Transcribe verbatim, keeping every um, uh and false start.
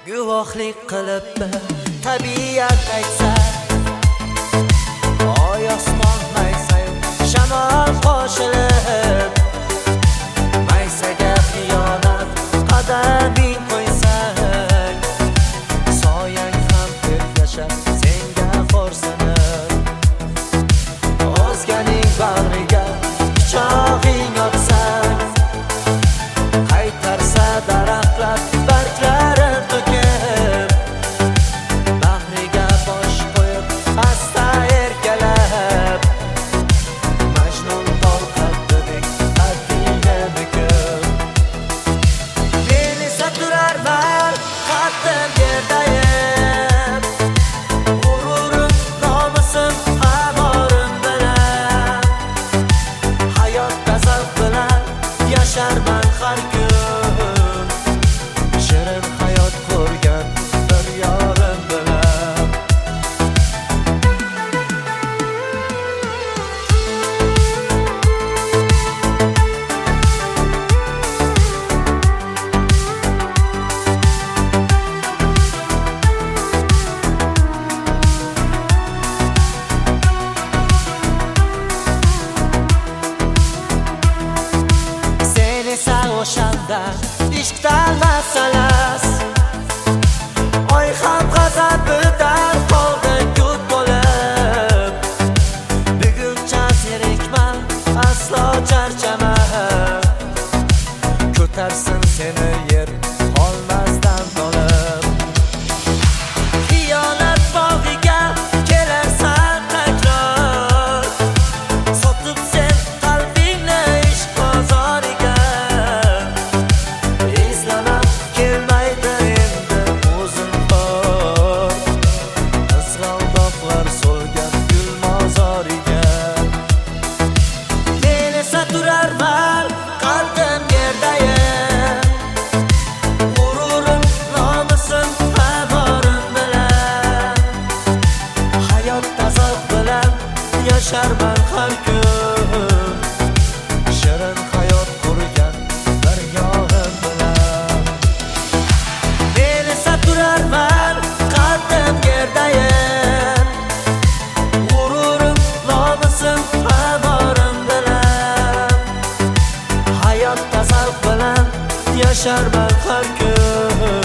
guvohlik qilib tabiat aytsa, oy osmon maysayu shamol qo'shilib, maysaga xiyonat qadaming qo'ysang, soyang ham ergashar senga xo'rsinib. O'zganing bag'riga pichog'ing otsang, qaytarsa daraxtlar barglarin to'kib, bag'riga bosh qo'yib asta erkalab, Majnun tol qaddidek qaddingni bukib. Men esa turarman qaddim yerdayim, g'ururim nomusim hamorim bilan, hayotda zavq bilan yasharman har kun, shirin hayot qurgan bir yorim bilan. Sen esa o'shanda ishqdan masalas, oy ham g'azabidan qoldi kut bo'lib. Buguncha zerikman, aslo charchama, ko'tarsin seni yer qolmasdan tolib. Xiyonat bog'iga kelarsan takror, sotib sen qalbingni ishq bozoriga. Eslanam kelmaydi endi o'zim bor, qizg'aldoqlar so'lgan gul mozoriga. Men esa turarman qalbim yerdayim, g'ururim nomusim hamorim bilan, hayotda zavq bilan yasharman har kun, shirin hayot qurgan bir yorim bilan. Men esa turarman qalbim yerdayim, g'ururim nomusim hamorim bilan, hayotda zavq bilan yasharman har kun,